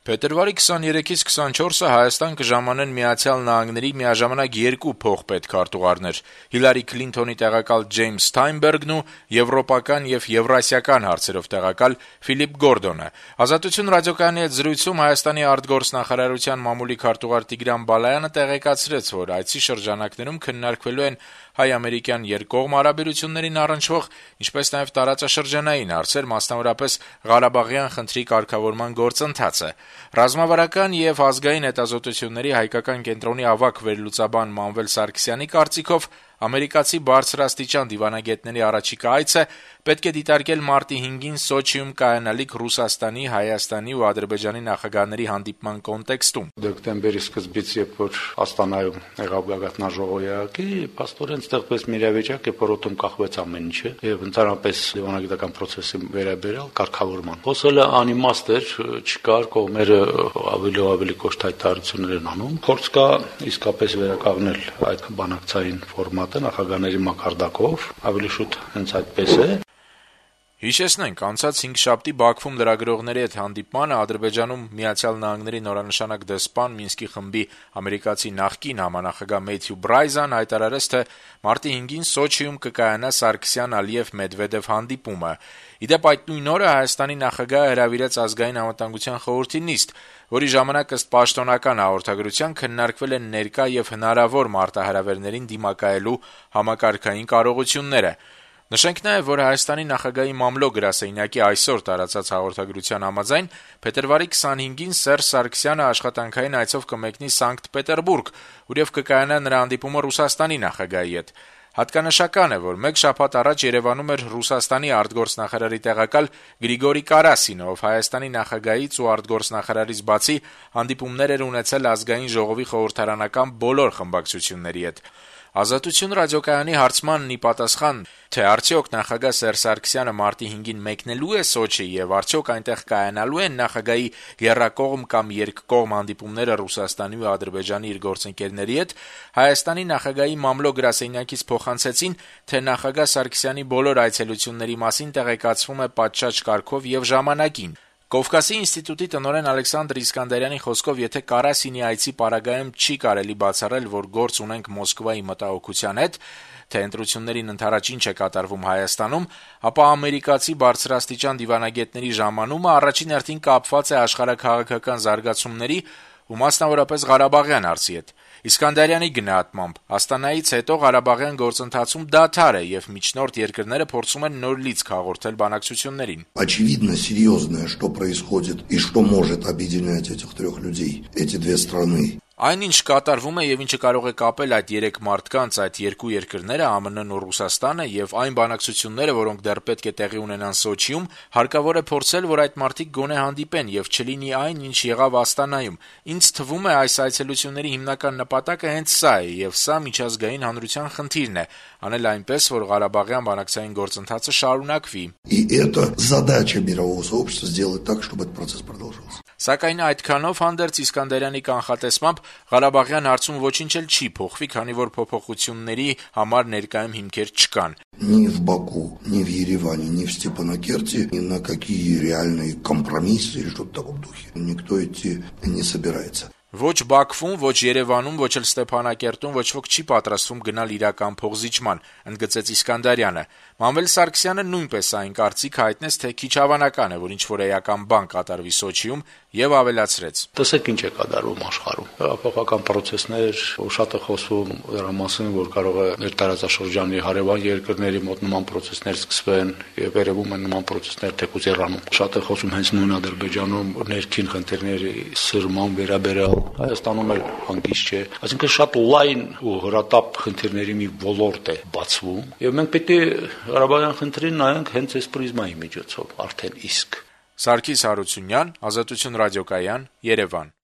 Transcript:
Փետրվարի 23-ից 24-ը Հայաստան կժամանեն Միացյալ Նահանգների միաժամանակ երկու փոխպետ քարտուղարներ՝ Հիլարի Քլինթոնի տեղակալ Ջեյմս Սթայնբերգն ու եվրոպական եւ եվրասիական հարցերով տեղակալ Ֆիլիպ Գորդոնը։ «Ազատություն» ռադիոկայանի հետ զրույցում Հայաստանի արտգործնախարարության մամուլի քարտուղար Տիգրան Բալայանը տեղեկացրեց, որ այցի շրջանակներում քննարկվելու են հայ-ամերիկյան երկկողմ հարաբերություններին առնչվող, ինչպես նաեւ տարածաշրջանային հարցեր, մասնավորապես Ղարաբաղյան խնդրի կարգավորման գործընթացը։ Ռազմավարական եւ ազգային հետազոտությունների հայկական կենտրոնի ավագ վերլուծաբան Մանվել Սարգսյանի կարծիքով ամերիկացի բարձրաստիճան դիվանագետների առաջիկա այցը պետք է դիտարկել մարտի 5-ին Սոչիում կայանալիք Ռուսաստանի, Հայաստանի ու Ադրբեջանի նախագահների հանդիպման կոնտեքստում։ Դեկտեմբերի սկզբից, երբ որ Աստանայում եղավ գագաթնաժողովի, փաստորեն ստեղծվեց մի իրավիճակ, երբ որ օդում կախվեց ամեն ինչը եւ ընդհանրապես դիվանագիտական process-ի վերաբերյալ կարգավորման։ Խոսելը անիմաստ էր, չկար, կողմերը ավելի ու ավելի կոշտ հայտարարություններ են անում։ Փորձ կա իսկապես վերականգնել այդ բանակցային ֆորմատը նախագահների մակարդակով, ավելի շուտ հենց այդպես է։ Հիշեցնենք, անցած 5 Բաքվում լրագրողների հետ հանդիպմանը Ադրբեջանում Միացյալ Նահանգների նորանշանակ դեսպան Մինսկի խմբի ամերիկացի նախկին համանախագահ Մեթյու Բրայզան հայտարարեց, թե մարտի 5-ին Սոչիում կկայանա Սարգսյան-Ալիև-Մեդվեդև հանդիպումը։ Իդեպ այդ նույն օրը Հայաստանի նախագահը հրավիրեց Ազգային անվտանգության խորհրդի նիստ, որի ժամանակ ըստ պաշտոնական հաղորդագրության քննարկվել են ներկա եւ հնարավոր մարտահրավերներին դիմակայելու համակարգային կարողությունները։ Նշենք նաեւ, որ Հայաստանի նախագահի մամլո գրասենյակի այսօր տարածած հաղորդագրության համաձայն փետրվարի 25-ին Սերժ Սարգսյանը աշխատանքային այցով կմեկնի Սանկտ Պետերբուրգ, որով կկայանա նրա հանդիպումը Ռուսաստանի նախագահի հետ։ Հատկանշական է, որ մեկ շաբաթ առաջ Երևանում էր Ռուսաստանի արտգործնախարարի տեղակալ Գրիգորի Կարասինը, ով Հայաստանի նախագահից ու արտգործնախարարից բացի հանդիպումներ էր ունեցել Ազգային ժողովի խորհրդարանական բոլոր խմբակցությունների հետ։ «Ազատություն» ռադիոկայանի հարցմանն ի պատասխան, թե արդյոք նախագահ Սերժ Սարգսյանը մարտի 5-ին մեկնելու է Սոչի եւ արդյոք այնտեղ կայանալու են նախագահի եռակողմ կամ երկկողմ հանդիպումները Ռուսաստանի ու Ադրբեջանի իր գործընկերների հետ, Հայաստանի նախագահի մամլո գրասենյակից փոխանցեցին, թե նախագահ Սարգսյանի բոլոր այցելությունների մասին տեղեկացվում է պատշաճ կարգով եւ ժամանակին։ Կովկասի ինստիտուտի տնօրեն Ալեքսանդր Իսկանդարյանի խոսքով, եթե Կարասինի այցի պարագայում չի կարելի բացառել, որ գործ ունենք Մոսկվայի մտահոգության հետ, թե ընտրություններին ընդառաջ ինչ է կատարվում Հայաստանում, ապա ամերիկացի բարձրաստիճան դիվանագետների ժամանումը առաջին հերթին կապված է աշխարհաքաղաքական զարգացումների ու մասնավորապես Ղարաբաղյան հարցի հետ։ Իսկանդարյանի գնահատմամբ Աստանայից հետո Ղարաբաղյան գործընթացում դադար է եւ միջնորդ երկրները փորձում են նոր լիցք հաղորդել բանակցություններին։ Очевидно, серьезное, что происходит и что может объединять этих трех людей, эти две страны. Այն ինչ կատարվում է եւ ինչը կարող է կապել այդ երեք մարդկանց, այդ երկու երկրները, ԱՄՆ-ն ու Ռուսաստանը եւ այն բանակցությունները, որոնք դեռ պետք է տեղի ունենան Սոչիում, հարկավոր է փորձել, որ այդ մարդիկ գոնե հանդիպեն եւ չլինի այն, ինչ եղավ Աստանայում։ Ինձ թվում է, այս այցելությունների հիմնական նպատակը հենց սա է եւ սա միջազգային հանրության խնդիրն է, անել այնպես, որ Ղարաբաղյան բանակցային գործընթացը շարունակվի։ И это задача мирового сообщества сделать так, чтобы этот процесс продолжался. Սակայն այդքանով հանդերձ Իսկանդարյանի կանխատեսմամբ Ղարաբաղյան հարցում ոչինչ էլ չի փոխվի, քանի որ փոփոխությունների համար ներկայում հիմքեր չկան։ Ни в Баку, ни в Ереване, ни в Степанакерте ни на какие реальные компромиссы или что-то в таком духе никто идти не собирается. Ոչ Բաքվում, ոչ Երևանում, ոչ էլ Ստեփանակերտում ոչ ոք չի պատրաստվում գնալ իրական փոխզիջման, ընդգծեց Իսկանդարյանը։ Մանվել Սարգսյանը նույնպես այն կարծիք հայտնեց, թե քիչ հավանական է, որ ինչ-որ էական բան կատարվի Սոչիում եւ ավելացրեց. Տեսեք ինչ է կատարվում աշխարհում։ Հեղափոխական process-ներ, շատ է խոսվում դրա մասին, որ կարող է մեր տարածաշրջանի հարևան երկրների մոտ նման process-ներ սկսվեն եւ երևում են նման process-ներ թեկուզ Իրանում։ Շատ է խոսում հենց նույն Ադրբեջանում ներքին խնդիրների սրման վերաբերյալ, Հայաստանում էլ հանգիստ չէ։ Այսինքն շատ լայն ու հրատապ խնդիրների մի ոլորտ է բացվում եւ մենք պետք է Ղարաբաղյան խնդրին նայենք հենց այս պրիզմայի միջոցով, արդեն իսկ։ Սարգիս Հարությունյան, Ազատություն ռադիոկայան, Երևան։